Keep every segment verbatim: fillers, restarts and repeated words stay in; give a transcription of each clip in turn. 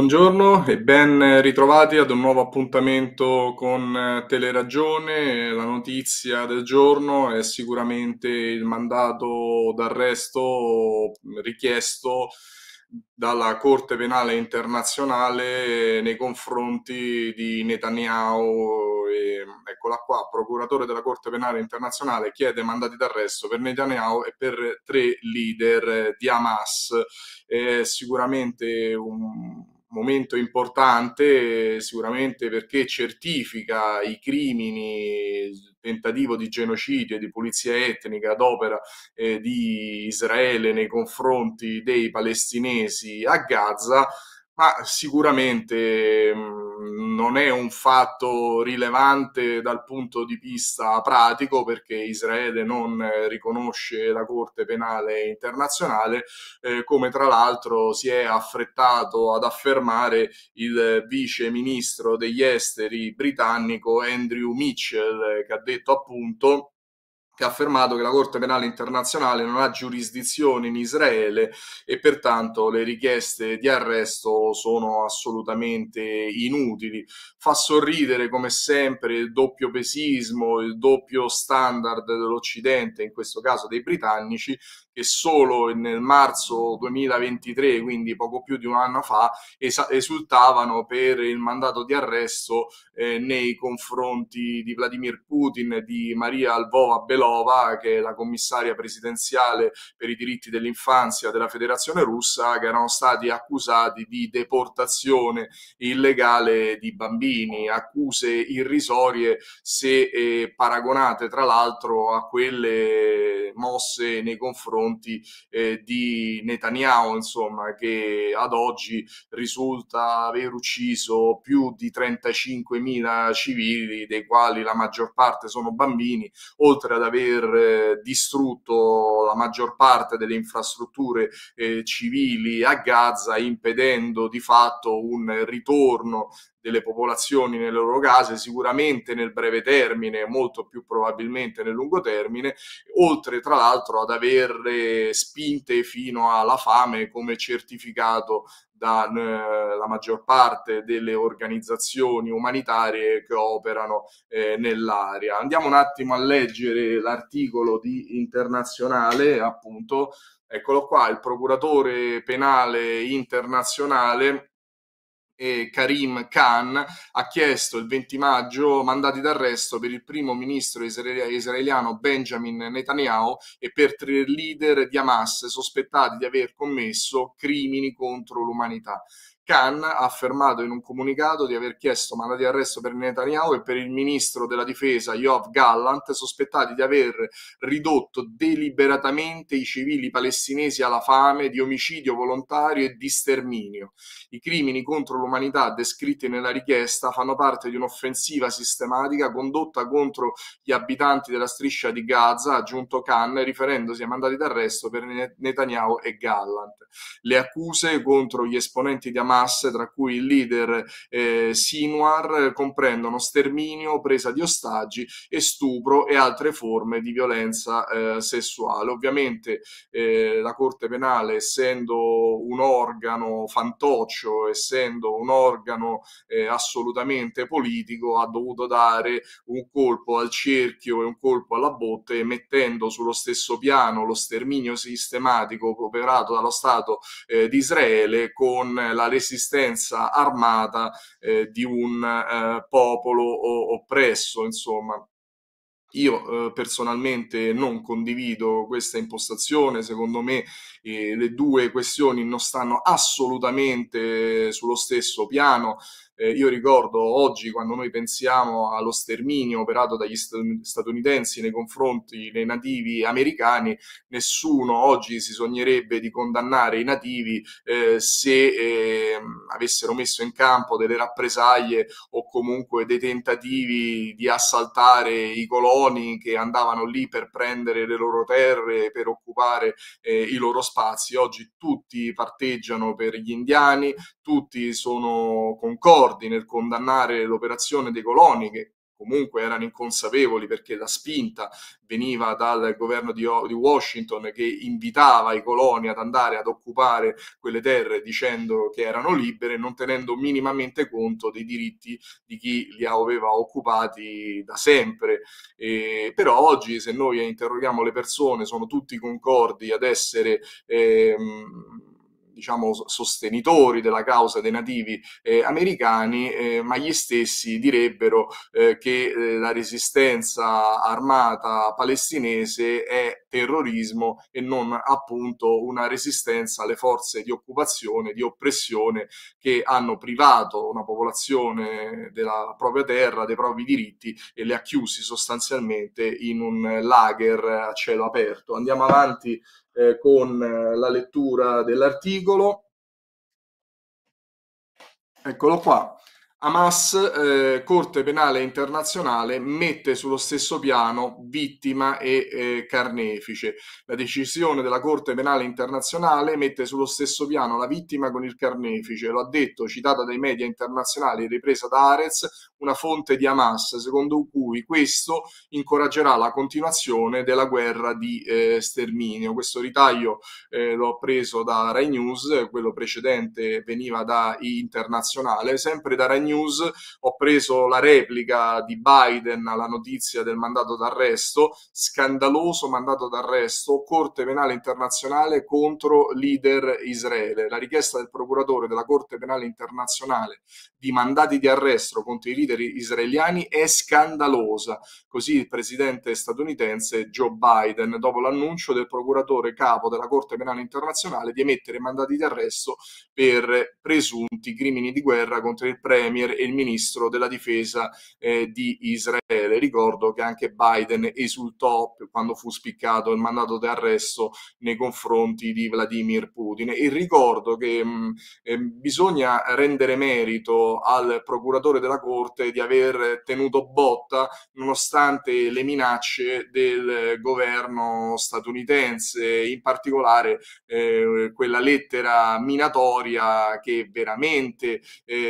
Buongiorno e ben ritrovati ad un nuovo appuntamento con eh, Teleragione. La notizia del giorno è sicuramente il mandato d'arresto richiesto dalla Corte Penale Internazionale nei confronti di Netanyahu. E, eccola qua, procuratore della Corte Penale Internazionale chiede mandati d'arresto per Netanyahu e per tre leader di Hamas. È sicuramente un momento importante, sicuramente perché certifica i crimini, il tentativo di genocidio e di pulizia etnica ad opera eh, di Israele nei confronti dei palestinesi a Gaza, ma sicuramente mh, non è un fatto rilevante dal punto di vista pratico, perché Israele non eh, riconosce la Corte Penale Internazionale, eh, come tra l'altro si è affrettato ad affermare il vice ministro degli esteri britannico Andrew Mitchell, eh, che ha detto appunto che ha affermato che la Corte Penale Internazionale non ha giurisdizione in Israele e pertanto le richieste di arresto sono assolutamente inutili. Fa sorridere come sempre il doppio pesismo, il doppio standard dell'Occidente, in questo caso dei britannici, che solo nel marzo duemilaventitré, quindi poco più di un anno fa, esa- esultavano per il mandato di arresto eh, nei confronti di Vladimir Putin, di Maria Lvova-Belova, che è la commissaria presidenziale per i diritti dell'infanzia della Federazione Russa, che erano stati accusati di deportazione illegale di bambini, accuse irrisorie se eh, paragonate tra l'altro a quelle mosse nei confronti eh, di Netanyahu, insomma, che ad oggi risulta aver ucciso più di trentacinquemila civili, dei quali la maggior parte sono bambini, oltre ad aver eh, distrutto la maggior parte delle infrastrutture eh, civili a Gaza, impedendo di fatto un ritorno delle popolazioni nelle loro case, sicuramente nel breve termine, molto più probabilmente nel lungo termine, oltre tra l'altro ad averle spinte fino alla fame, come certificato dalla maggior parte delle organizzazioni umanitarie che operano eh, nell'area. Andiamo un attimo a leggere l'articolo di Internazionale, appunto, eccolo qua, il procuratore penale internazionale e Karim Khan ha chiesto il venti maggio mandati d'arresto per il primo ministro israeliano Benjamin Netanyahu e per tre leader di Hamas sospettati di aver commesso crimini contro l'umanità. Khan ha affermato in un comunicato di aver chiesto mandati d'arresto per Netanyahu e per il ministro della difesa Yoav Gallant, sospettati di aver ridotto deliberatamente i civili palestinesi alla fame, di omicidio volontario e di sterminio. I crimini contro l'umanità descritti nella richiesta fanno parte di un'offensiva sistematica condotta contro gli abitanti della striscia di Gaza, ha aggiunto Khan, riferendosi ai mandati d'arresto per Netanyahu e Gallant. Le accuse contro gli esponenti di Hamas, tra cui il leader eh, Sinwar, comprendono sterminio, presa di ostaggi e stupro e altre forme di violenza eh, sessuale. Ovviamente eh, la Corte Penale, essendo un organo fantoccio, essendo un organo eh, assolutamente politico, ha dovuto dare un colpo al cerchio e un colpo alla botte, mettendo sullo stesso piano lo sterminio sistematico operato dallo Stato eh, di Israele con la resistenza armata eh, di un eh, popolo oppresso, insomma. Io eh, personalmente non condivido questa impostazione. Secondo me eh, le due questioni non stanno assolutamente sullo stesso piano. Eh, io ricordo oggi, quando noi pensiamo allo sterminio operato dagli statunitensi nei confronti dei nativi americani, nessuno oggi si sognerebbe di condannare i nativi eh, se eh, avessero messo in campo delle rappresaglie o comunque dei tentativi di assaltare i coloni che andavano lì per prendere le loro terre, per occupare eh, i loro spazi. Oggi tutti parteggiano per gli indiani, tutti sono concordi nel condannare l'operazione dei coloni, che comunque erano inconsapevoli perché la spinta veniva dal governo di, di Washington, che invitava i coloni ad andare ad occupare quelle terre dicendo che erano libere, non tenendo minimamente conto dei diritti di chi li aveva occupati da sempre. Eh, però oggi, se noi interroghiamo le persone, sono tutti concordi ad essere ehm, diciamo sostenitori della causa dei nativi eh, americani, eh, ma gli stessi direbbero eh, che eh, la resistenza armata palestinese è terrorismo e non appunto una resistenza alle forze di occupazione, di oppressione che hanno privato una popolazione della propria terra, dei propri diritti e li ha chiusi sostanzialmente in un lager a cielo aperto. Andiamo avanti eh, con la lettura dell'articolo. Eccolo qua. Hamas, eh, Corte Penale Internazionale, mette sullo stesso piano vittima e eh, carnefice. La decisione della Corte Penale Internazionale mette sullo stesso piano la vittima con il carnefice. Lo ha detto, citata dai media internazionali, ripresa da Haaretz, una fonte di Hamas, secondo cui questo incoraggerà la continuazione della guerra di eh, sterminio. Questo ritaglio eh, l'ho preso da Rai News, quello precedente veniva da Internazionale, sempre da Rai News ho preso la replica di Biden alla notizia del mandato d'arresto, scandaloso mandato d'arresto, Corte Penale Internazionale contro leader Israele. La richiesta del procuratore della Corte Penale Internazionale di mandati di arresto contro i leader israeliani è scandalosa. Così il presidente statunitense Joe Biden, dopo l'annuncio del procuratore capo della Corte Penale Internazionale di emettere mandati di arresto per presunti crimini di guerra contro il premier e il ministro della difesa eh, di Israele. Ricordo che anche Biden esultò quando fu spiccato il mandato di arresto nei confronti di Vladimir Putin. E ricordo che mh, eh, bisogna rendere merito al procuratore della Corte di aver tenuto botta nonostante le minacce del governo statunitense, in particolare eh, quella lettera minatoria che veramente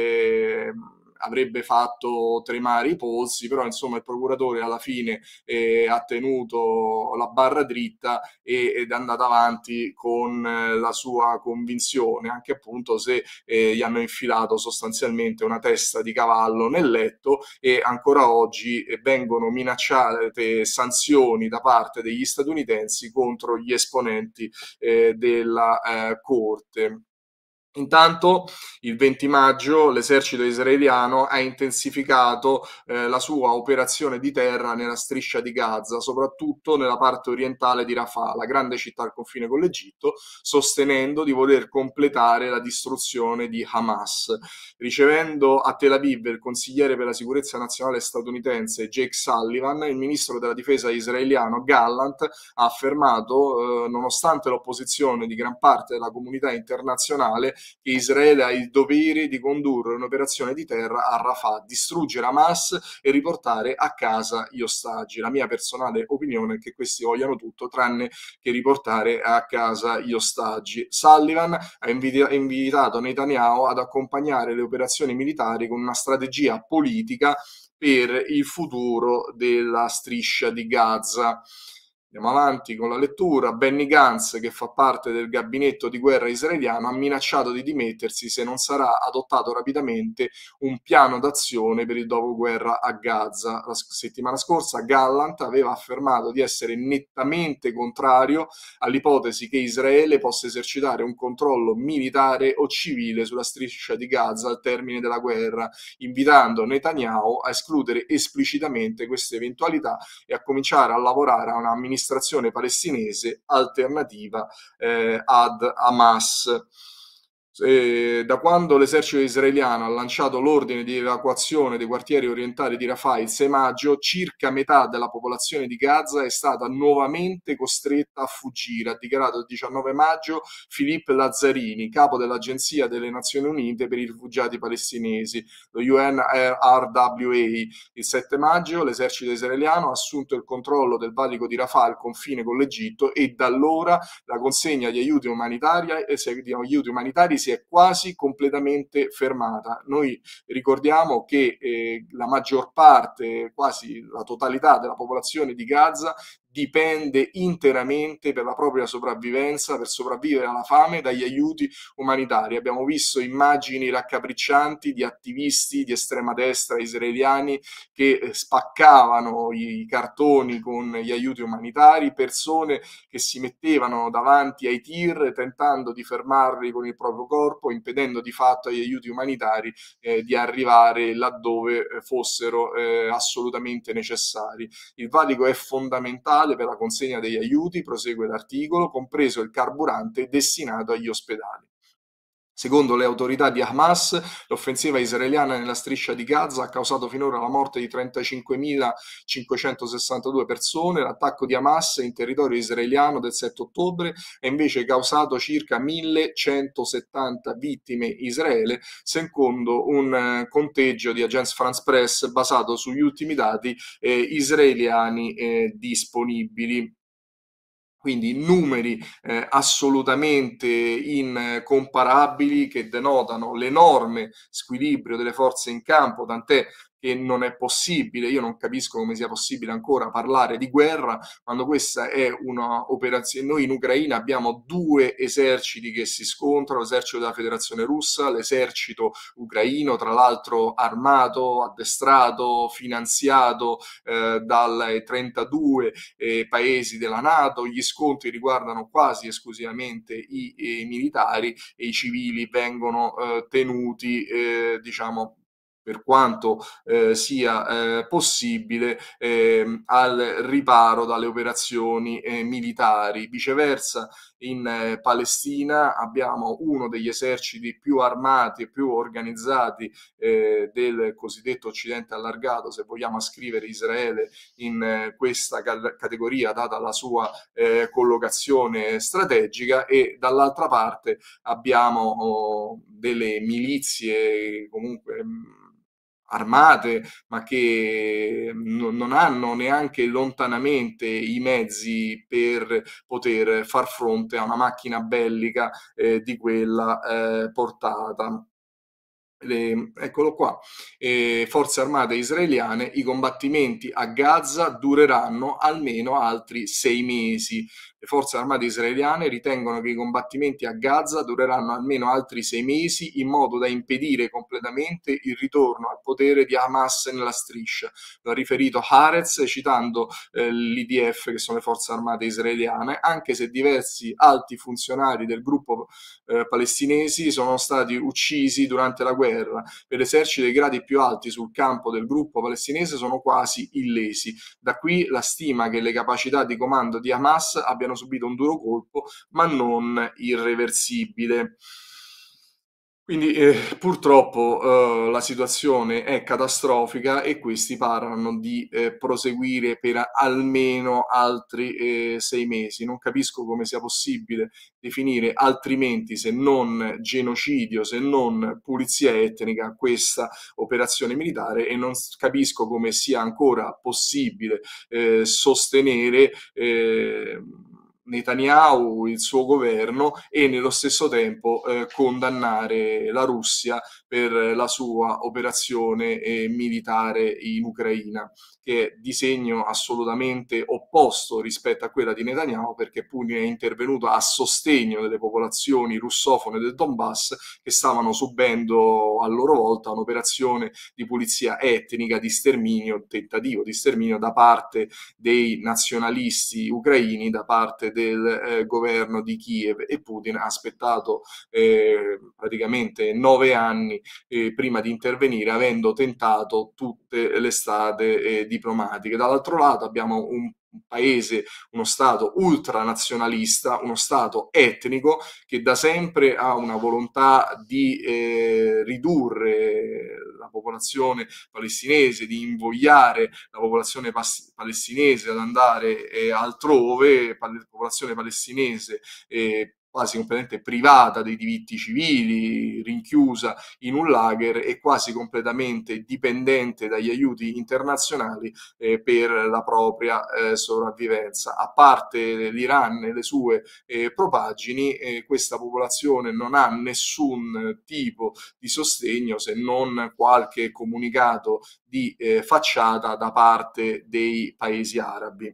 eh, avrebbe fatto tremare i polsi, però insomma il procuratore alla fine eh, ha tenuto la barra dritta e, ed è andato avanti con eh, la sua convinzione, anche appunto se eh, gli hanno infilato sostanzialmente una testa di cavallo nel letto e ancora oggi eh, vengono minacciate sanzioni da parte degli statunitensi contro gli esponenti eh, della eh, Corte. Intanto, il venti maggio, l'esercito israeliano ha intensificato eh, la sua operazione di terra nella striscia di Gaza, soprattutto nella parte orientale di Rafah, la grande città al confine con l'Egitto, sostenendo di voler completare la distruzione di Hamas. Ricevendo a Tel Aviv il consigliere per la sicurezza nazionale statunitense Jake Sullivan, il ministro della difesa israeliano Gallant ha affermato, eh, nonostante l'opposizione di gran parte della comunità internazionale, che Israele ha il dovere di condurre un'operazione di terra a Rafah, distruggere Hamas e riportare a casa gli ostaggi. La mia personale opinione è che questi vogliano tutto tranne che riportare a casa gli ostaggi. Sullivan ha invitato Netanyahu ad accompagnare le operazioni militari con una strategia politica per il futuro della striscia di Gaza. Andiamo avanti con la lettura. Benny Gantz, che fa parte del gabinetto di guerra israeliano, ha minacciato di dimettersi se non sarà adottato rapidamente un piano d'azione per il dopoguerra a Gaza. La settimana scorsa Gallant aveva affermato di essere nettamente contrario all'ipotesi che Israele possa esercitare un controllo militare o civile sulla striscia di Gaza al termine della guerra, invitando Netanyahu a escludere esplicitamente queste eventualità e a cominciare a lavorare a un'amministrazione palestinese alternativa eh, ad Hamas. Eh, da quando l'esercito israeliano ha lanciato l'ordine di evacuazione dei quartieri orientali di Rafah il sei maggio, circa metà della popolazione di Gaza è stata nuovamente costretta a fuggire, ha dichiarato il diciannove maggio Philippe Lazzarini, capo dell'Agenzia delle Nazioni Unite per i rifugiati palestinesi, lo U N R W A. Il sette maggio l'esercito israeliano ha assunto il controllo del valico di Rafah al confine con l'Egitto e da allora la consegna di aiuti umanitari, eh, di aiuti umanitari si si è quasi completamente fermata. Noi ricordiamo che eh, la maggior parte, quasi la totalità della popolazione di Gaza dipende interamente per la propria sopravvivenza, per sopravvivere alla fame, dagli aiuti umanitari. Abbiamo visto immagini raccapriccianti di attivisti di estrema destra israeliani che spaccavano i cartoni con gli aiuti umanitari, persone che si mettevano davanti ai tir tentando di fermarli con il proprio corpo, impedendo di fatto agli aiuti umanitari eh, di arrivare laddove fossero eh, assolutamente necessari. Il valico è fondamentale per la consegna degli aiuti, prosegue l'articolo, compreso il carburante destinato agli ospedali. Secondo le autorità di Hamas, l'offensiva israeliana nella striscia di Gaza ha causato finora la morte di trentacinquemilacinquecentosessantadue persone. L'attacco di Hamas in territorio israeliano del sette ottobre ha invece causato circa millecentosettanta vittime israele, secondo un conteggio di Agence France Presse basato sugli ultimi dati eh, israeliani eh, disponibili. Quindi numeri eh, assolutamente incomparabili che denotano l'enorme squilibrio delle forze in campo, tant'è che non è possibile, io non capisco come sia possibile ancora parlare di guerra quando questa è una operazione. Noi in Ucraina abbiamo due eserciti che si scontrano, l'esercito della Federazione Russa, l'esercito ucraino, tra l'altro armato, addestrato, finanziato eh, dai trentadue eh, paesi della NATO. Gli scontri riguardano quasi esclusivamente i, i militari e i civili vengono eh, tenuti, eh, diciamo, per quanto eh, sia eh, possibile, eh, al riparo dalle operazioni eh, militari. Viceversa, in eh, Palestina abbiamo uno degli eserciti più armati e più organizzati eh, del cosiddetto Occidente allargato, se vogliamo ascrivere Israele in eh, questa cal- categoria, data la sua eh, collocazione strategica, e dall'altra parte abbiamo oh, delle milizie comunque mh, armate, ma che no, non hanno neanche lontanamente i mezzi per poter far fronte a una macchina bellica eh, di quella eh, portata. Le, eccolo qua, eh, forze armate israeliane, i combattimenti a Gaza dureranno almeno altri sei mesi. Le forze armate israeliane ritengono che i combattimenti a Gaza dureranno almeno altri sei mesi in modo da impedire completamente il ritorno al potere di Hamas nella striscia. Lo ha riferito Haaretz citando eh, l'I D F, che sono le forze armate israeliane, anche se diversi alti funzionari del gruppo eh, palestinesi sono stati uccisi durante la guerra. Per l'esercito i gradi più alti sul campo del gruppo palestinese sono quasi illesi. Da qui la stima che le capacità di comando di Hamas abbiano subito un duro colpo, ma non irreversibile. Quindi eh, purtroppo eh, la situazione è catastrofica e questi parlano di eh, proseguire per almeno altri eh, sei mesi. Non capisco come sia possibile definire altrimenti, se non genocidio, se non pulizia etnica, questa operazione militare, e non capisco come sia ancora possibile eh, sostenere eh, Netanyahu, il suo governo, e nello stesso tempo eh, condannare la Russia per la sua operazione eh, militare in Ucraina, che è di segno assolutamente opposto rispetto a quella di Netanyahu, perché Putin è intervenuto a sostegno delle popolazioni russofone del Donbass che stavano subendo a loro volta un'operazione di pulizia etnica, di sterminio, tentativo di sterminio da parte dei nazionalisti ucraini, da parte del eh, governo di Kiev. E Putin ha aspettato eh, praticamente nove anni eh, prima di intervenire, avendo tentato tutte le strade eh, diplomatiche. Dall'altro lato abbiamo un un paese, uno Stato ultranazionalista, uno Stato etnico che da sempre ha una volontà di eh, ridurre la popolazione palestinese, di invogliare la popolazione pas- palestinese ad andare eh, altrove, la popolazione palestinese eh, quasi completamente privata dei diritti civili, rinchiusa in un lager e quasi completamente dipendente dagli aiuti internazionali eh, per la propria eh, sopravvivenza. A parte l'Iran e le sue eh, propaggini, eh, questa popolazione non ha nessun tipo di sostegno se non qualche comunicato di eh, facciata da parte dei paesi arabi.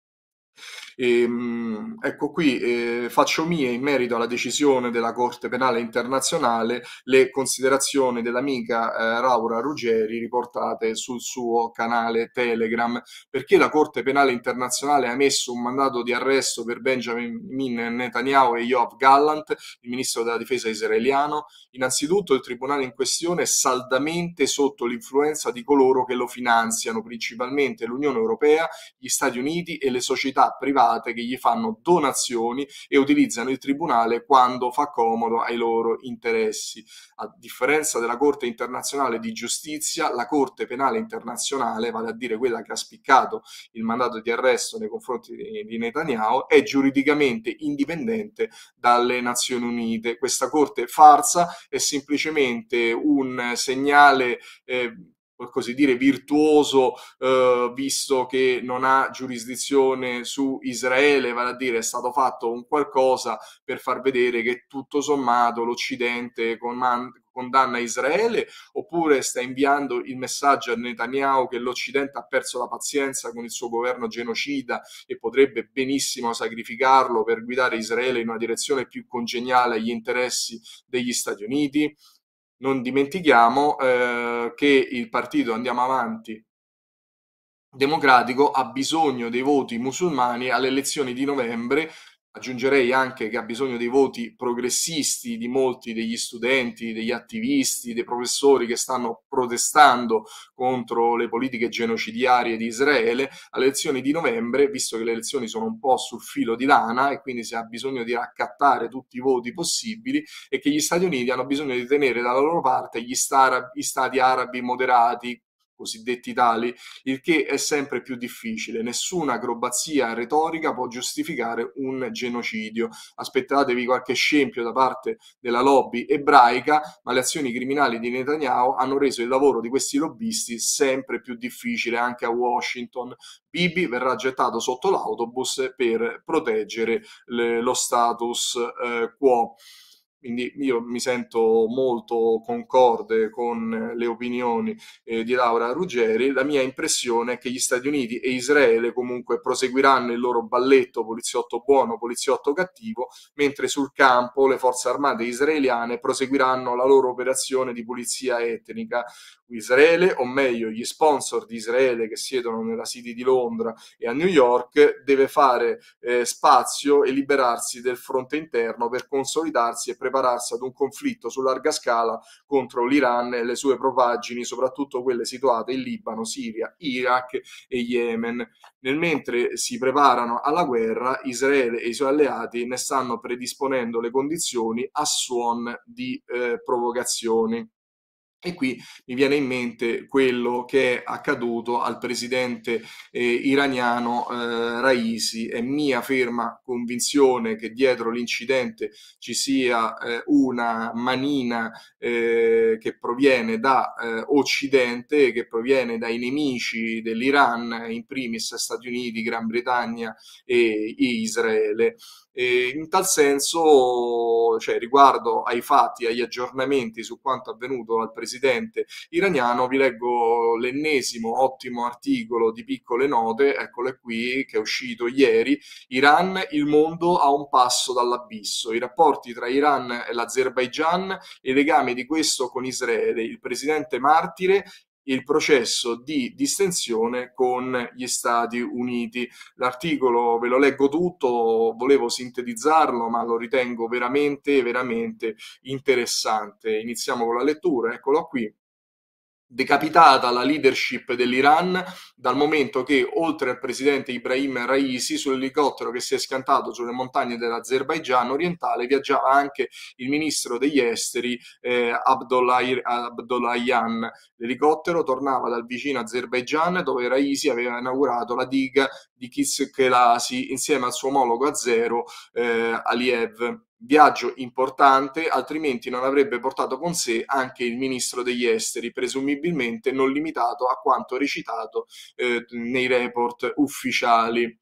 Ehm, ecco qui eh, faccio mie in merito alla decisione della Corte Penale Internazionale le considerazioni dell'amica eh, Laura Ruggeri riportate sul suo canale Telegram, perché la Corte Penale Internazionale ha emesso un mandato di arresto per Benjamin Netanyahu e Yoav Gallant, il ministro della difesa israeliano. Innanzitutto il tribunale in questione è saldamente sotto l'influenza di coloro che lo finanziano, principalmente l'Unione Europea, gli Stati Uniti e le società private che gli fanno donazioni e utilizzano il tribunale quando fa comodo ai loro interessi. A differenza della Corte internazionale di giustizia, la Corte penale internazionale, vale a dire quella che ha spiccato il mandato di arresto nei confronti di Netanyahu, è giuridicamente indipendente dalle Nazioni Unite. Questa Corte farsa è semplicemente un segnale eh, per così dire virtuoso, eh, visto che non ha giurisdizione su Israele, vale a dire è stato fatto un qualcosa per far vedere che tutto sommato l'Occidente condanna Israele, oppure sta inviando il messaggio a Netanyahu che l'Occidente ha perso la pazienza con il suo governo genocida e potrebbe benissimo sacrificarlo per guidare Israele in una direzione più congeniale agli interessi degli Stati Uniti. Non dimentichiamo eh, che il partito Andiamo Avanti democratico ha bisogno dei voti musulmani alle elezioni di novembre. Aggiungerei anche che ha bisogno dei voti progressisti di molti degli studenti, degli attivisti, dei professori che stanno protestando contro le politiche genocidiarie di Israele alle elezioni di novembre, visto che le elezioni sono un po' sul filo di lana e quindi si ha bisogno di raccattare tutti i voti possibili, e che gli Stati Uniti hanno bisogno di tenere dalla loro parte gli, star- gli stati arabi moderati, cosiddetti tali, il che è sempre più difficile. Nessuna acrobazia retorica può giustificare un genocidio. Aspettatevi qualche scempio da parte della lobby ebraica, ma le azioni criminali di Netanyahu hanno reso il lavoro di questi lobbisti sempre più difficile anche a Washington. Bibi verrà gettato sotto l'autobus per proteggere le, lo status eh, quo. Quindi io mi sento molto concorde con le opinioni eh, di Laura Ruggeri. La mia impressione è che gli Stati Uniti e Israele comunque proseguiranno il loro balletto poliziotto buono, poliziotto cattivo, mentre sul campo le forze armate israeliane proseguiranno la loro operazione di pulizia etnica. Israele, o meglio gli sponsor di Israele che siedono nella City di Londra e a New York, deve fare eh, spazio e liberarsi del fronte interno per consolidarsi e prepararsi ad un conflitto su larga scala contro l'Iran e le sue propaggini, soprattutto quelle situate in Libano, Siria, Iraq e Yemen. Nel mentre si preparano alla guerra, Israele e i suoi alleati ne stanno predisponendo le condizioni a suon di eh, provocazioni. E qui mi viene in mente quello che è accaduto al presidente eh, iraniano eh, Raisi. È mia ferma convinzione che dietro l'incidente ci sia eh, una manina eh, che proviene da eh, Occidente, che proviene dai nemici dell'Iran, in primis Stati Uniti, Gran Bretagna e, e Israele. E in tal senso, cioè, riguardo ai fatti, agli aggiornamenti su quanto avvenuto al presidente iraniano, vi leggo l'ennesimo ottimo articolo di Piccole Note, eccole qui, che è uscito ieri. Iran, il mondo a un passo dall'abisso. I rapporti tra Iran e l'Azerbaigian e i legami di questo con Israele. Il presidente martire, il processo di distensione con gli Stati Uniti. L'articolo ve lo leggo tutto, volevo sintetizzarlo, ma lo ritengo veramente, veramente interessante. Iniziamo con la lettura, eccolo qui. Decapitata la leadership dell'Iran, dal momento che, oltre al presidente Ibrahim Raisi, sull'elicottero che si è schiantato sulle montagne dell'Azerbaigian orientale viaggiava anche il ministro degli esteri eh, Abdollahian. L'elicottero tornava dal vicino Azerbaigian, dove Raisi aveva inaugurato la diga di Kizkhelasi insieme al suo omologo azero eh, Aliyev. viaggio importante, altrimenti non avrebbe portato con sé anche il ministro degli esteri, presumibilmente non limitato a quanto recitato eh, nei report ufficiali.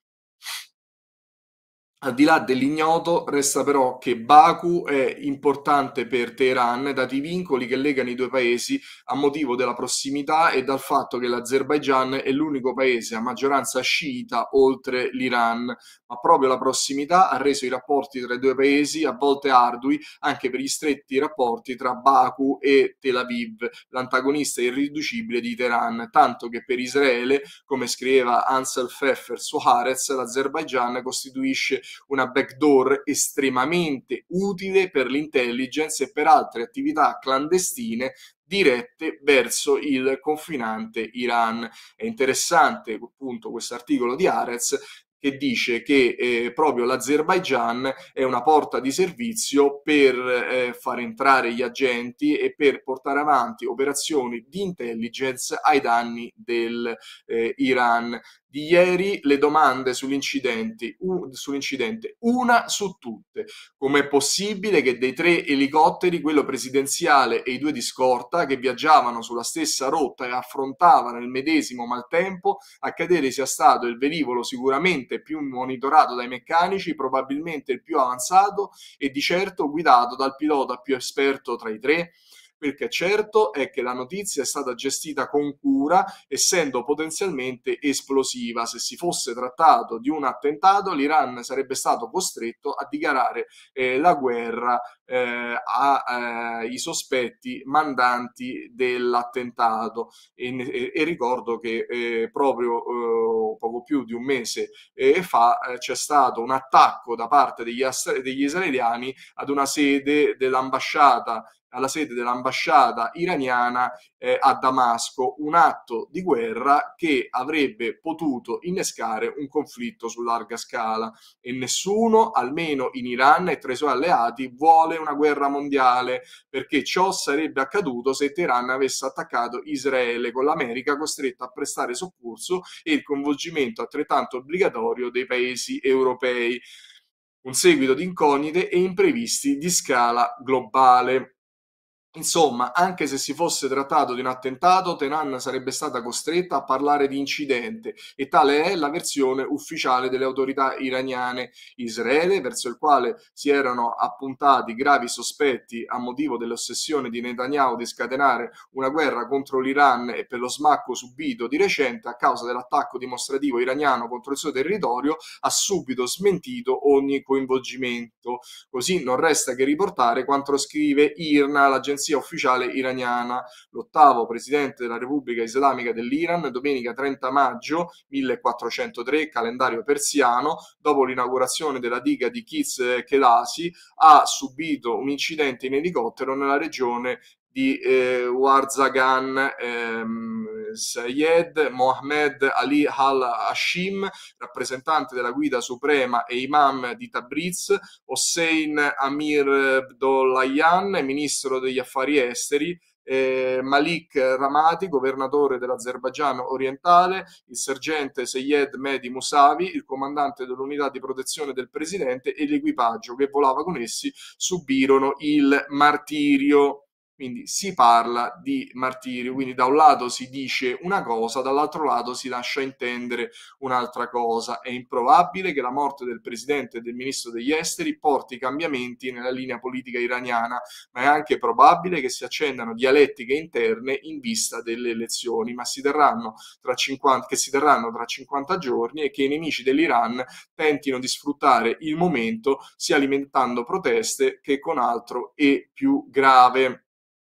Al di là dell'ignoto, resta però che Baku è importante per Teheran, dati i vincoli che legano i due paesi a motivo della prossimità e dal fatto che l'Azerbaigian è l'unico paese a maggioranza sciita oltre l'Iran, ma proprio la prossimità ha reso i rapporti tra i due paesi a volte ardui anche per gli stretti rapporti tra Baku e Tel Aviv, l'antagonista irriducibile di Teheran, tanto che per Israele, come scriveva Ansel Pfeffer su Haaretz, l'Azerbaigian costituisce una backdoor estremamente utile per l'intelligence e per altre attività clandestine dirette verso il confinante Iran. È interessante appunto questo articolo di Haaretz che dice che eh, proprio l'Azerbaigian è una porta di servizio per eh, far entrare gli agenti e per portare avanti operazioni di intelligence ai danni dell'Iran. Eh, di ieri le domande sull'incidente, uh, sull'incidente, una su tutte. Com'è possibile che dei tre elicotteri, quello presidenziale e i due di scorta, che viaggiavano sulla stessa rotta e affrontavano il medesimo maltempo, a cadere sia stato il velivolo sicuramente più monitorato dai meccanici, probabilmente il più avanzato e di certo guidato dal pilota più esperto tra i tre? Perché certo è che la notizia è stata gestita con cura, essendo potenzialmente esplosiva. Se si fosse trattato di un attentato, l'Iran sarebbe stato costretto a dichiarare eh, la guerra eh, ai eh, sospetti mandanti dell'attentato. E, e, e ricordo che eh, proprio eh, poco più di un mese eh, fa eh, c'è stato un attacco da parte degli, degli israeliani ad una sede dell'ambasciata alla sede dell'ambasciata iraniana eh, a Damasco, un atto di guerra che avrebbe potuto innescare un conflitto su larga scala e nessuno, almeno in Iran e tra i suoi alleati, vuole una guerra mondiale, perché ciò sarebbe accaduto se Teheran avesse attaccato Israele, con l'America costretta a prestare soccorso e il coinvolgimento altrettanto obbligatorio dei paesi europei. Un seguito di incognite e imprevisti di scala globale. Insomma, anche se si fosse trattato di un attentato, Teheran sarebbe stata costretta a parlare di incidente e tale è la versione ufficiale delle autorità iraniane. Israele, verso il quale si erano appuntati gravi sospetti a motivo dell'ossessione di Netanyahu di scatenare una guerra contro l'Iran e per lo smacco subito di recente a causa dell'attacco dimostrativo iraniano contro il suo territorio, ha subito smentito ogni coinvolgimento. Così non resta che riportare quanto scrive I R N A, l'agenzia ufficiale iraniana. L'ottavo presidente della Repubblica Islamica dell'Iran, domenica trenta maggio millequattrocentotre, calendario persiano, dopo l'inaugurazione della diga di Kiz Kelasi, ha subito un incidente in elicottero nella regione di eh, Warzagan. ehm, Sayed Mohammed Ali al-Hashim, rappresentante della guida suprema e imam di Tabriz, Hossein Amir Bdollayan, ministro degli affari esteri, eh, Malik Ramati, governatore dell'Azerbaigian orientale, il sergente Seyed Mehdi Musavi, il comandante dell'unità di protezione del presidente e l'equipaggio che volava con essi subirono il martirio. Quindi si parla di martirio, quindi da un lato si dice una cosa, dall'altro lato si lascia intendere un'altra cosa. È improbabile che la morte del presidente e del ministro degli esteri porti cambiamenti nella linea politica iraniana, ma è anche probabile che si accendano dialettiche interne in vista delle elezioni, ma si terranno tra cinquanta, che si terranno tra cinquanta giorni e che i nemici dell'Iran tentino di sfruttare il momento sia alimentando proteste che con altro e più grave.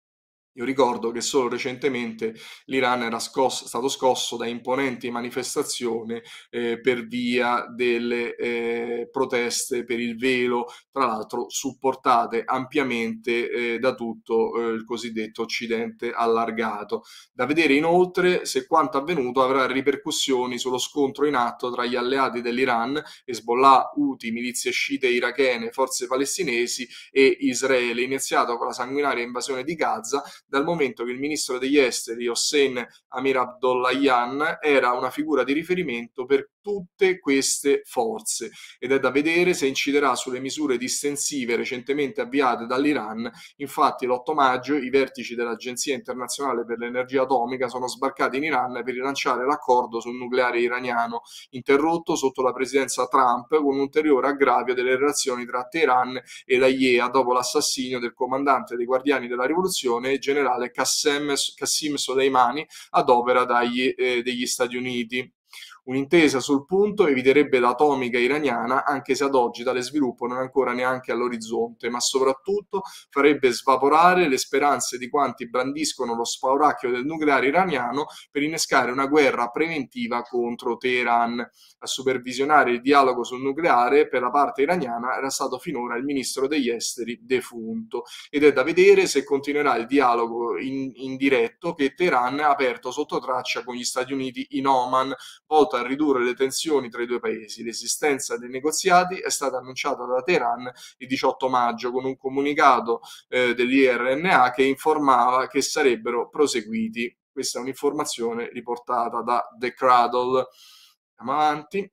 Io ricordo che solo recentemente l'Iran era scosso, stato scosso da imponenti manifestazioni eh, per via delle eh, proteste per il velo, tra l'altro supportate ampiamente eh, da tutto eh, il cosiddetto Occidente allargato. Da vedere inoltre se quanto avvenuto avrà ripercussioni sullo scontro in atto tra gli alleati dell'Iran, Hezbollah, Houthi, milizie sciite irachene, forze palestinesi e Israele, iniziato con la sanguinaria invasione di Gaza, dal momento che il ministro degli esteri Hossein Amir Abdollahian era una figura di riferimento per tutte queste forze, ed è da vedere se inciderà sulle misure distensive recentemente avviate dall'Iran. Infatti l'otto maggio i vertici dell'Agenzia internazionale per l'energia atomica sono sbarcati in Iran per rilanciare l'accordo sul nucleare iraniano, interrotto sotto la presidenza Trump, con un ulteriore aggravio delle relazioni tra Teheran e la I E A dopo l'assassinio del comandante dei Guardiani della Rivoluzione, generale Qassem, Qassim Soleimani, ad opera dagli, eh, degli Stati Uniti. Un'intesa sul punto eviterebbe l'atomica iraniana, anche se ad oggi tale sviluppo non è ancora neanche all'orizzonte, ma soprattutto farebbe svaporare le speranze di quanti brandiscono lo spauracchio del nucleare iraniano per innescare una guerra preventiva contro Teheran. A supervisionare il dialogo sul nucleare per la parte iraniana era stato finora il ministro degli esteri defunto, ed è da vedere se continuerà il dialogo in, in diretto che Teheran ha aperto sotto traccia con gli Stati Uniti in Oman, volto a ridurre le tensioni tra i due paesi. L'esistenza dei negoziati è stata annunciata da Teheran il diciotto maggio con un comunicato eh, dell'I R N A che informava che sarebbero proseguiti. Questa è un'informazione riportata da The Cradle. Andiamo avanti.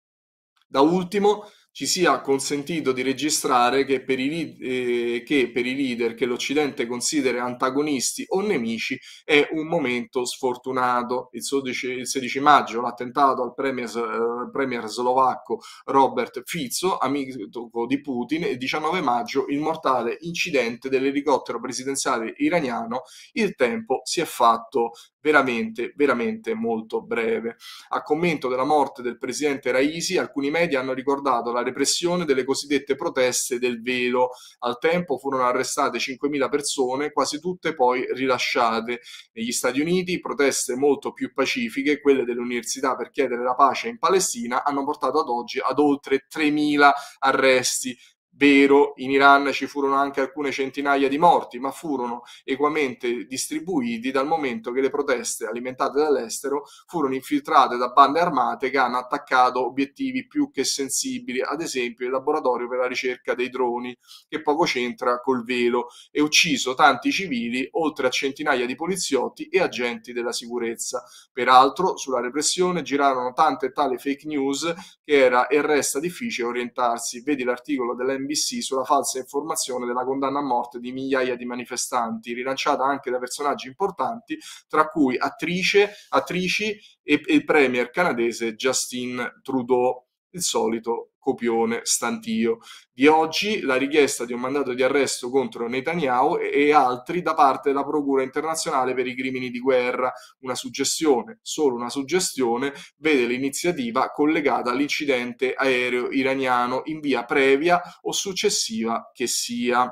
Da ultimo, ci sia consentito di registrare che per i, eh, che per i leader che l'Occidente considera antagonisti o nemici è un momento sfortunato. Il, sedici, il sedici maggio l'attentato al premier, eh, premier slovacco Robert Fico, amico di Putin, e il diciannove maggio il mortale incidente dell'elicottero presidenziale iraniano. Il tempo si è fatto veramente, veramente molto breve. A commento della morte del presidente Raisi, alcuni media hanno ricordato la repressione delle cosiddette proteste del velo. Al tempo furono arrestate cinquemila persone, quasi tutte poi rilasciate. Negli Stati Uniti proteste molto più pacifiche, quelle delle università per chiedere la pace in Palestina, hanno portato ad oggi ad oltre tremila arresti. Vero, in Iran ci furono anche alcune centinaia di morti, ma furono equamente distribuiti dal momento che le proteste alimentate dall'estero furono infiltrate da bande armate che hanno attaccato obiettivi più che sensibili, ad esempio il laboratorio per la ricerca dei droni, che poco c'entra col velo, e ucciso tanti civili, oltre a centinaia di poliziotti e agenti della sicurezza. Peraltro, sulla repressione girarono tante e tali fake news che era e resta difficile orientarsi. Vedi l'articolo dell'N B C sulla falsa informazione della condanna a morte di migliaia di manifestanti, rilanciata anche da personaggi importanti, tra cui attrice, attrici e, e il premier canadese Justin Trudeau. Il solito copione stantio. Di oggi la richiesta di un mandato di arresto contro Netanyahu e, e altri da parte della Procura internazionale per i crimini di guerra. Una suggestione, solo una suggestione, vede l'iniziativa collegata all'incidente aereo iraniano in via previa o successiva che sia.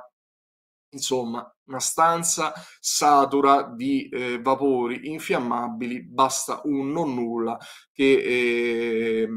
Insomma, una stanza satura di eh, vapori infiammabili, basta un non nulla che eh,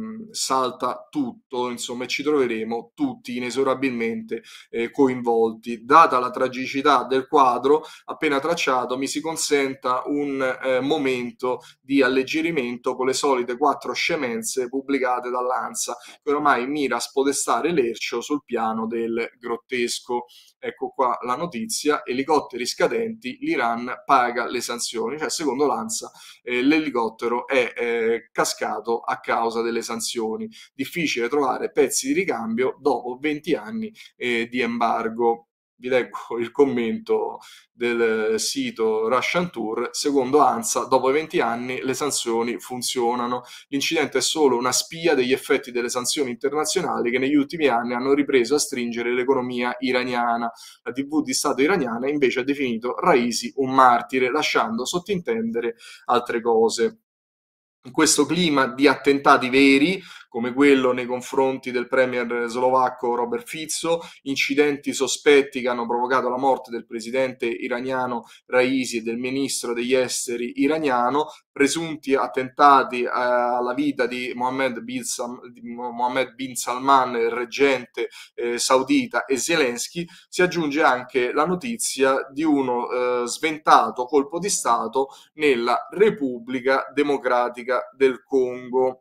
salta tutto, insomma, e ci troveremo tutti inesorabilmente eh, coinvolti. Data la tragicità del quadro appena tracciato, mi si consenta un eh, momento di alleggerimento con le solite quattro scemenze pubblicate dall'ANSA, che ormai mira a spodestare Lercio sul piano del grottesco. Ecco qua la notizia: elicotteri scadenti, l'Iran paga le sanzioni. Cioè, secondo l'ANSA eh, l'elicottero è eh, cascato a causa delle sanzioni. Difficile trovare pezzi di ricambio dopo venti anni eh, di embargo. Vi leggo il commento del sito Russian Tour. Secondo ANSA, dopo venti anni le sanzioni funzionano. L'incidente è solo una spia degli effetti delle sanzioni internazionali che negli ultimi anni hanno ripreso a stringere l'economia iraniana. La tivù di Stato iraniana invece ha definito Raisi un martire, lasciando sottintendere altre cose. In questo clima di attentati veri, come quello nei confronti del premier slovacco Robert Fico, incidenti sospetti che hanno provocato la morte del presidente iraniano Raisi e del ministro degli esteri iraniano, presunti attentati eh, alla vita di Mohammed bin, Sam, di Mohammed bin Salman, il reggente eh, saudita, e Zelensky, si aggiunge anche la notizia di uno eh, sventato colpo di Stato nella Repubblica Democratica del Congo.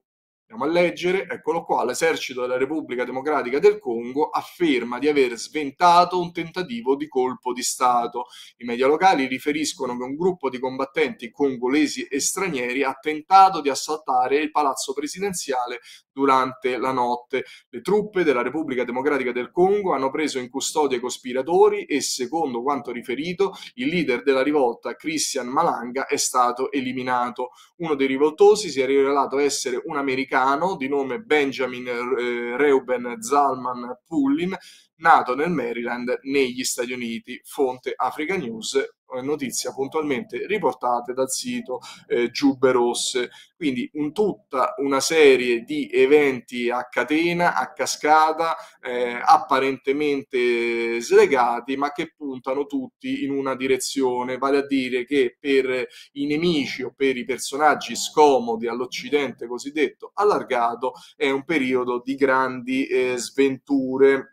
Andiamo a leggere, eccolo qua: l'esercito della Repubblica Democratica del Congo afferma di aver sventato un tentativo di colpo di Stato. I media locali riferiscono che un gruppo di combattenti congolesi e stranieri ha tentato di assaltare il palazzo presidenziale durante la notte. Le truppe della Repubblica Democratica del Congo hanno preso in custodia i cospiratori e, secondo quanto riferito, il leader della rivolta, Christian Malanga, è stato eliminato. Uno dei rivoltosi si è rivelato essere un americano di nome Benjamin eh, Reuben Zalman Pullin, nato nel Maryland negli Stati Uniti. Fonte Africa News, notizia puntualmente riportate dal sito eh, Giubbe Rosse. Quindi un, tutta una serie di eventi a catena, a cascata, eh, apparentemente slegati, ma che puntano tutti in una direzione, vale a dire che per i nemici o per i personaggi scomodi all'Occidente cosiddetto allargato è un periodo di grandi eh, sventure.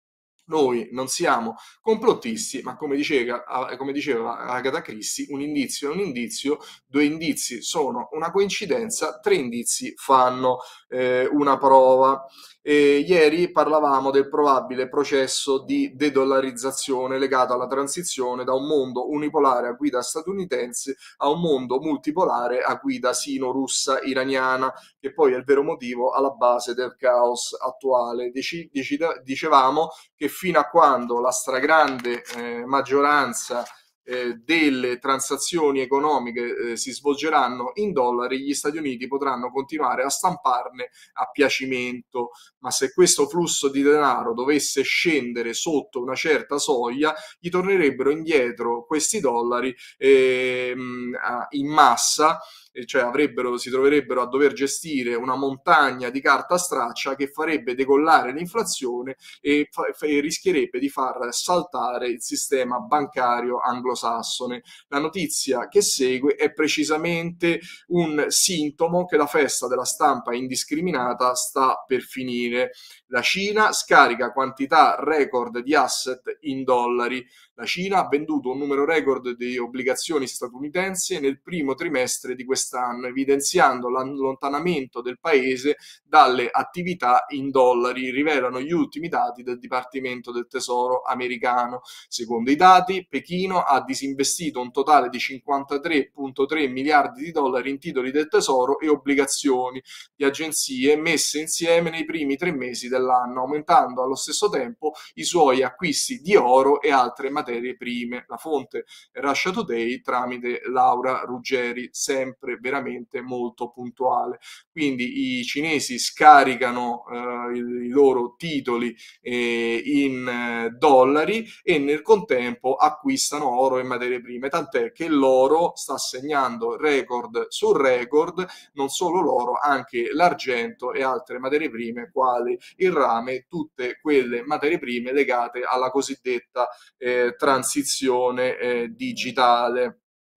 Noi non siamo complottisti, ma come diceva, come diceva Agatha Christie, un indizio è un indizio, due indizi sono una coincidenza, tre indizi fanno eh, una prova. E ieri parlavamo del probabile processo di dedollarizzazione legato alla transizione da un mondo unipolare a guida statunitense a un mondo multipolare a guida sino-russa iraniana, che poi è il vero motivo alla base del caos attuale. Deci, decida, dicevamo che fino a quando la stragrande eh, maggioranza eh, delle transazioni economiche eh, si svolgeranno in dollari, gli Stati Uniti potranno continuare a stamparne a piacimento, ma se questo flusso di denaro dovesse scendere sotto una certa soglia, gli tornerebbero indietro questi dollari eh, in massa, cioè avrebbero, si troverebbero a dover gestire una montagna di carta straccia che farebbe decollare l'inflazione e, fa, e rischierebbe di far saltare il sistema bancario anglosassone. La notizia che segue è precisamente un sintomo che la festa della stampa indiscriminata sta per finire. La Cina scarica quantità record di asset in dollari. La Cina ha venduto un numero record di obbligazioni statunitensi nel primo trimestre di quest'anno, evidenziando l'allontanamento del paese dalle attività in dollari, rivelano gli ultimi dati del Dipartimento del Tesoro americano. Secondo i dati, Pechino ha disinvestito un totale di cinquantatré virgola tre miliardi di dollari in titoli del Tesoro e obbligazioni di agenzie messe insieme nei primi tre mesi dell'anno, aumentando allo stesso tempo i suoi acquisti di oro e altre materie prime. La fonte Russia Today tramite Laura Ruggeri, sempre veramente molto puntuale. Quindi i cinesi scaricano eh, i, i loro titoli eh, in eh, dollari e nel contempo acquistano oro e materie prime, tant'è che l'oro sta segnando record su record, non solo l'oro, anche l'argento e altre materie prime quali il rame, tutte quelle materie prime legate alla cosiddetta eh, transizione eh, digitale.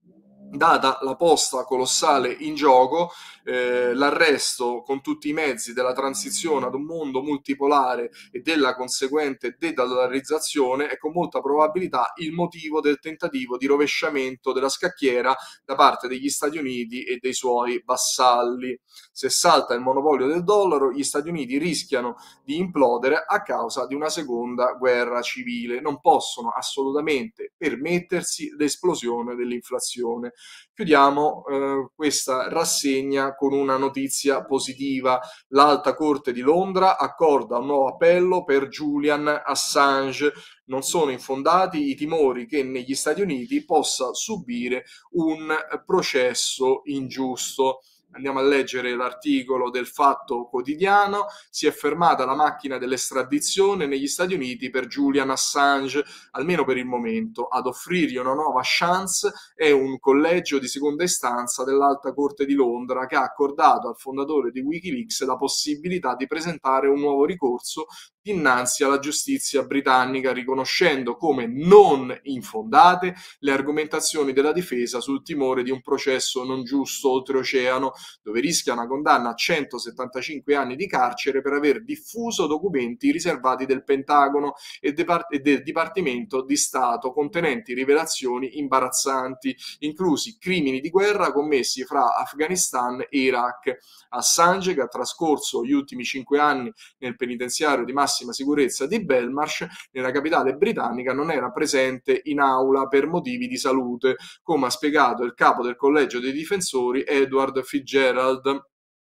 Data la posta colossale in gioco, eh, l'arresto con tutti i mezzi della transizione ad un mondo multipolare e della conseguente dedollarizzazione è con molta probabilità il motivo del tentativo di rovesciamento della scacchiera da parte degli Stati Uniti e dei suoi vassalli. Se salta il monopolio del dollaro, gli Stati Uniti rischiano di implodere a causa di una seconda guerra civile. Non possono assolutamente permettersi l'esplosione dell'inflazione. Chiudiamo eh, questa rassegna con una notizia positiva. L'Alta Corte di Londra accorda un nuovo appello per Julian Assange. Non sono infondati i timori che negli Stati Uniti possa subire un processo ingiusto. Andiamo a leggere l'articolo del Fatto Quotidiano. Si è fermata la macchina dell'estradizione negli Stati Uniti per Julian Assange, almeno per il momento. Ad offrirgli una nuova chance è un collegio di seconda istanza dell'Alta Corte di Londra che ha accordato al fondatore di Wikileaks la possibilità di presentare un nuovo ricorso dinanzi alla giustizia britannica, riconoscendo come non infondate le argomentazioni della difesa sul timore di un processo non giusto oltreoceano, dove rischia una condanna a centosettantacinque anni di carcere per aver diffuso documenti riservati del Pentagono e del Dipartimento di Stato contenenti rivelazioni imbarazzanti, inclusi crimini di guerra commessi fra Afghanistan e Iraq. Assange, che ha trascorso gli ultimi cinque anni nel penitenziario di massima sicurezza di Belmarsh, nella capitale britannica, non era presente in aula per motivi di salute, come ha spiegato il capo del collegio dei difensori Edward Fitzgerald.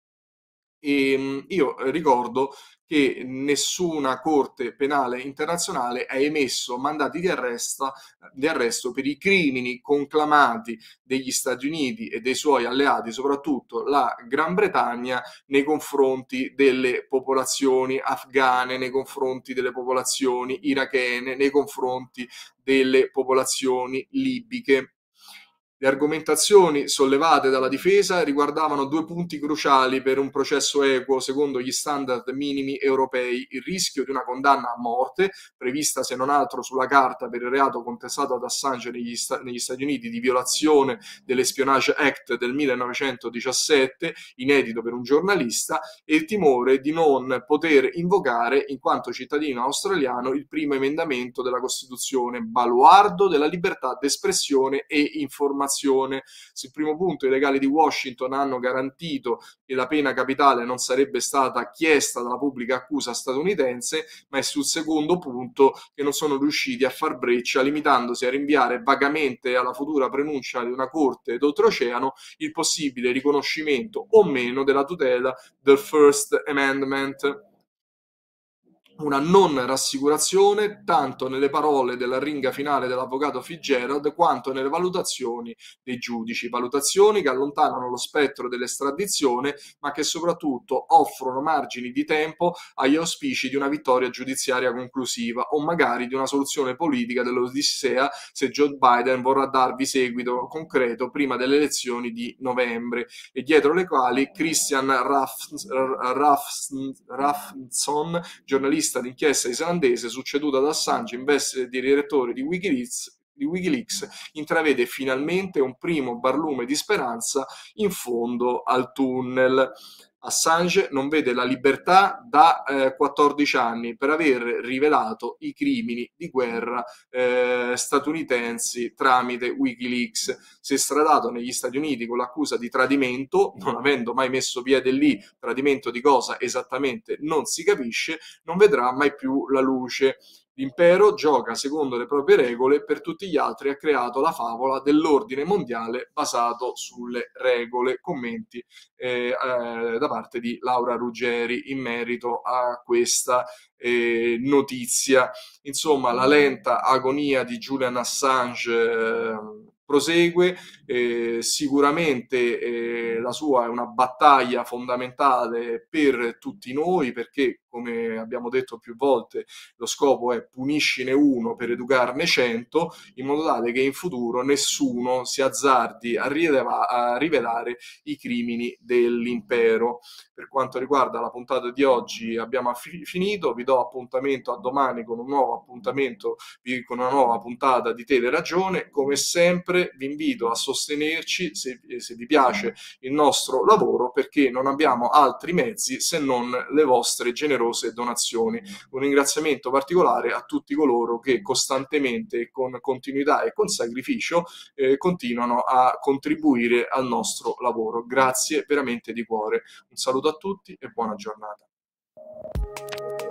E io ricordo che nessuna corte penale internazionale ha emesso mandati di arresto, di arresto per i crimini conclamati degli Stati Uniti e dei suoi alleati, soprattutto la Gran Bretagna, nei confronti delle popolazioni afghane, nei confronti delle popolazioni irachene, nei confronti delle popolazioni libiche. Le argomentazioni sollevate dalla difesa riguardavano due punti cruciali per un processo equo secondo gli standard minimi europei: il rischio di una condanna a morte, prevista se non altro sulla carta per il reato contestato ad Assange negli, sta- negli Stati Uniti di violazione dell'Espionage Act del millenovecentodiciassette, inedito per un giornalista, e il timore di non poter invocare, in quanto cittadino australiano, il primo emendamento della Costituzione, baluardo della libertà d'espressione e informazione. Se il primo punto i legali di Washington hanno garantito che la pena capitale non sarebbe stata chiesta dalla pubblica accusa statunitense, ma è sul secondo punto che non sono riusciti a far breccia, limitandosi a rinviare vagamente alla futura pronuncia di una corte d'oltreoceano il possibile riconoscimento o meno della tutela del First Amendment. Una non rassicurazione tanto nelle parole dell'arringa finale dell'avvocato Fitzgerald quanto nelle valutazioni dei giudici, valutazioni che allontanano lo spettro dell'estradizione, ma che soprattutto offrono margini di tempo agli auspici di una vittoria giudiziaria conclusiva o magari di una soluzione politica dell'Odissea, se Joe Biden vorrà darvi seguito concreto prima delle elezioni di novembre, e dietro le quali Christian Raffson, giornalista d'inchiesta islandese, succeduto ad Assange in veste di direttore di Wikileaks, di Wikileaks, intravede finalmente un primo barlume di speranza in fondo al tunnel. Assange non vede la libertà da eh, quattordici anni per aver rivelato i crimini di guerra eh, statunitensi tramite Wikileaks. Si è estradato negli Stati Uniti con l'accusa di tradimento, non avendo mai messo piede lì, tradimento di cosa esattamente non si capisce, non vedrà mai più la luce. L'impero gioca secondo le proprie regole, per tutti gli altri ha creato la favola dell'ordine mondiale basato sulle regole. Commenti eh, eh, da parte di Laura Ruggeri in merito a questa eh, notizia. Insomma, la lenta agonia di Julian Assange eh, prosegue, eh, sicuramente eh, la sua è una battaglia fondamentale per tutti noi, perché, come abbiamo detto più volte, lo scopo è puniscine uno per educarne cento, in modo tale che in futuro nessuno si azzardi a, rileva- a rivelare i crimini dell'impero. Per quanto riguarda la puntata di oggi abbiamo fi- finito, vi do appuntamento a domani con un nuovo appuntamento, con una nuova puntata di Teleragione. Come sempre vi invito a sostenerci se, se vi piace il nostro lavoro, perché non abbiamo altri mezzi se non le vostre generose donazioni. Un ringraziamento particolare a tutti coloro che costantemente, con continuità e con sacrificio, eh, continuano a contribuire al nostro lavoro. Grazie veramente di cuore. Un saluto a tutti e buona giornata.